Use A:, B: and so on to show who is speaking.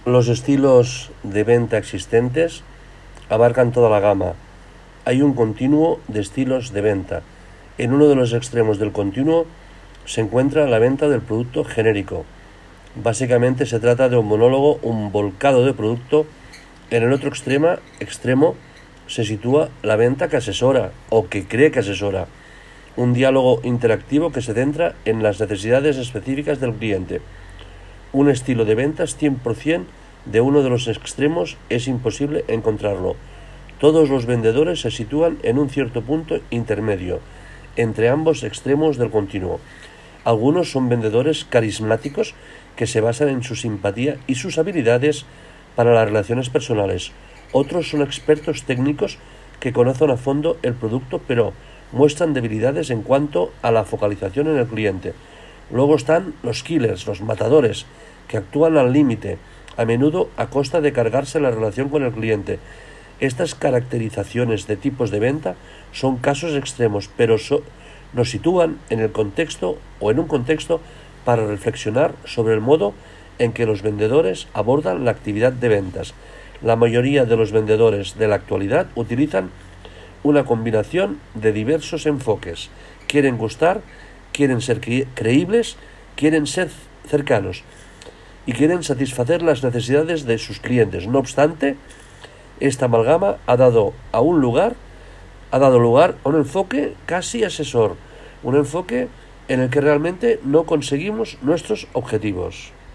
A: Los estilos de venta existentes abarcan toda la gama. Hay un continuo de estilos de venta. En uno de los extremos del continuo se encuentra la venta del producto genérico. Básicamente se trata de un monólogo, un volcado de producto. En el otro extremo se sitúa la venta que asesora o que cree que asesora. Un diálogo interactivo que se centra en las necesidades específicas del cliente. Un estilo de ventas 100% de uno de los extremos es imposible encontrarlo. Todos los vendedores se sitúan en un cierto punto intermedio entre ambos extremos del continuo. Algunos son vendedores carismáticos que se basan en su simpatía y sus habilidades para las relaciones personales. Otros son expertos técnicos que conocen a fondo el producto pero muestran debilidades en cuanto a la focalización en el cliente. Luego están los killers, los matadores, que actúan al límite, a menudo a costa de cargarse la relación con el cliente. Estas caracterizaciones de tipos de venta son casos extremos, pero nos sitúan en el contexto o en un contexto para reflexionar sobre el modo en que los vendedores abordan la actividad de ventas. La mayoría de los vendedores de la actualidad utilizan una combinación de diversos enfoques. Quieren gustar, quieren ser creíbles, quieren ser cercanos y quieren satisfacer las necesidades de sus clientes. No obstante, esta amalgama ha dado lugar a un enfoque casi asesor, un enfoque en el que realmente no conseguimos nuestros objetivos.